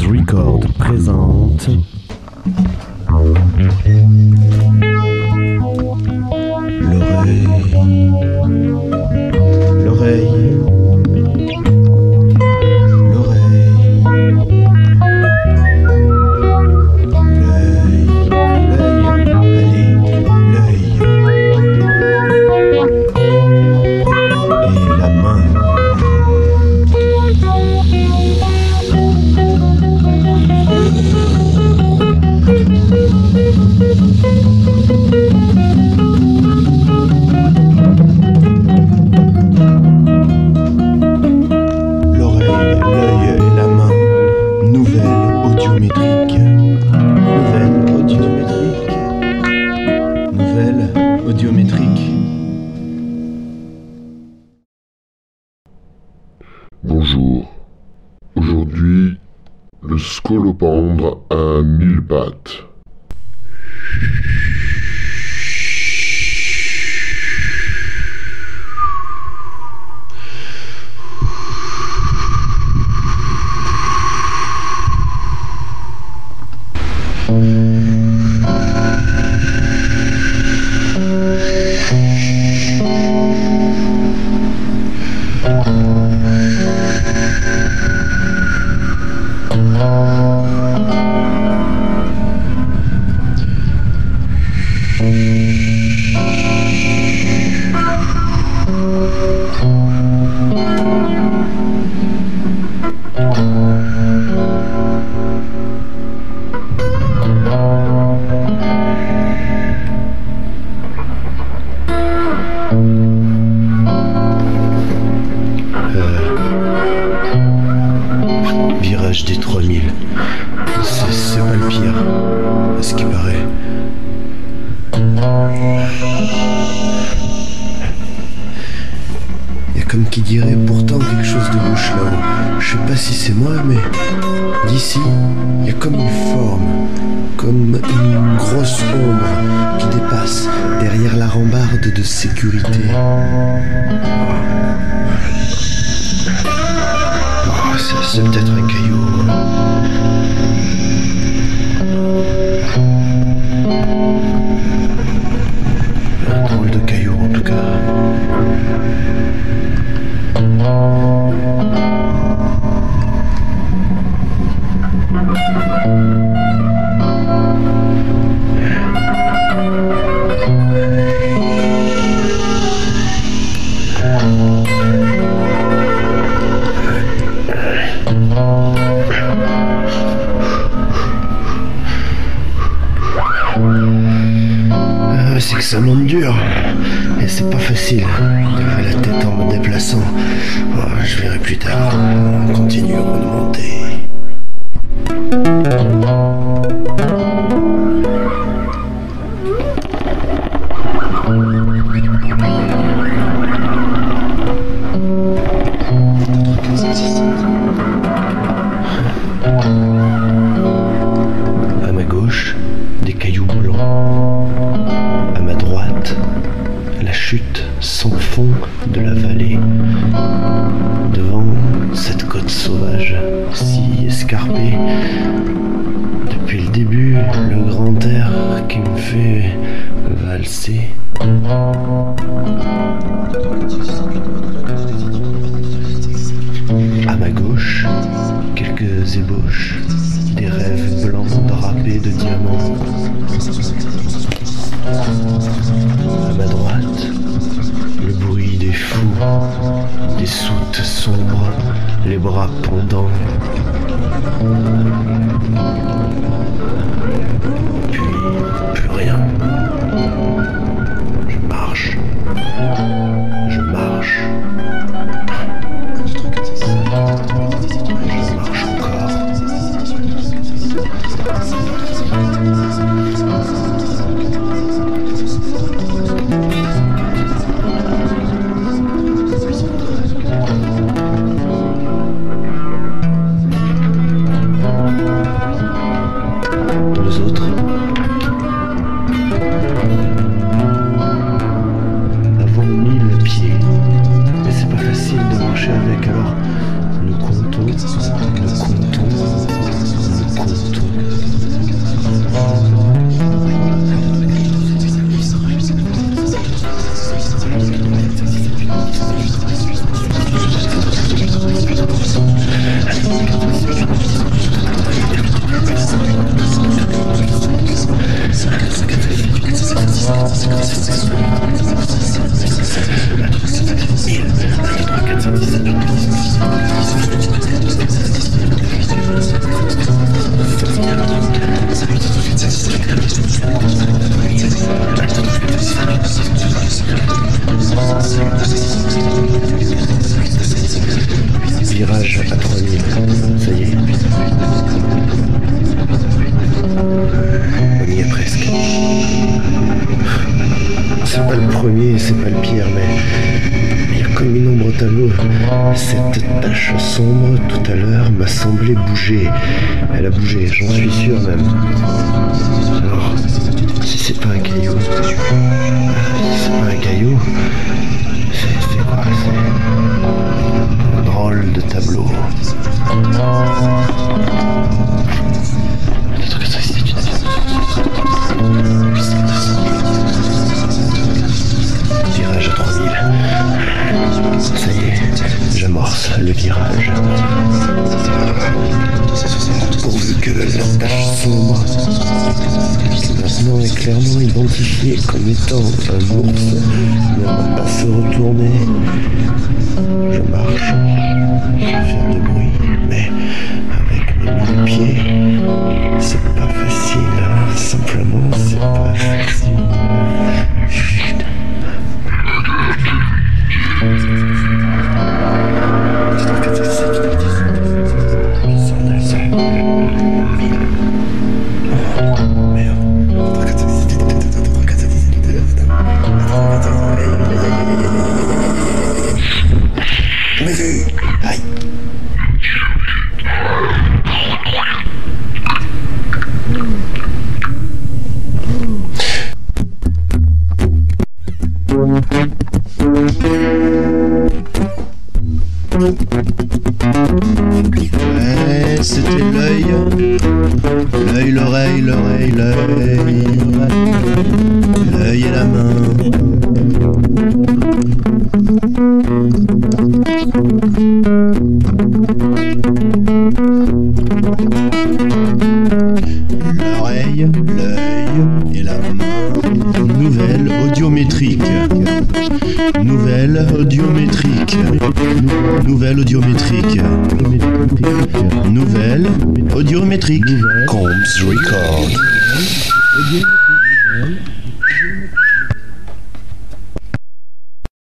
Record présente l'oreille, l'oreille, l'oreille, l'œil, l'œil, allez, l'œil et la main. Audiométrique. Bonjour. Aujourd'hui, le scolopendre à 1000 pattes. Virage des 3000. C'est pas le pire, à ce qui paraît. Il y a comme qui dirait pourtant quelque chose de louche là-haut. Je sais pas si c'est moi, mais d'ici, il y a comme une forme, comme une grosse ombre qui dépasse derrière la rambarde de sécurité. C'est peut-être un caillou. Un drôle de caillou en tout cas. C'est que ça monte dur et c'est pas facile de lever la tête en me déplaçant. Oh, je verrai plus tard. Continuons de monter. À ma gauche, des cailloux blancs. À ma droite, la chute sans fond de la vallée. Devant cette côte sauvage, si escarpée. Depuis le début, le grand air qui me fait valser. À ma gauche, quelques ébauches, des rêves blancs drapés de diamants. À ma droite, le bruit des fous, des soutes sombres, les bras pendants. Puis, plus rien. Je marche. Je marche. Je marche encore. tache sombre tout à l'heure m'a semblé bouger. Elle a bougé, j'en suis sûr même. Alors, si c'est pas un caillou, si c'est pas un caillou, c'est quoi? C'est un drôle de tableau. Virage à 3000. Ça y est, j'amorce le virage. Pourvu que la tache sombre, qui maintenant est clairement identifiée comme étant un ours, ne va pas se retourner. Je marche, je vais faire de bruit, mais avec mes 1000 pieds, c'est pas facile, hein. Simplement c'est pas facile. Chut. Aïe. Ouais, c'était l'œil, l'oreille, l'œil et la main. L'oreille, l'œil et la main. Nouvelle audiométrique. Nouvelle audiométrique. Nouvelle audiométrique. Nouvelle audiométrique. Combs Record.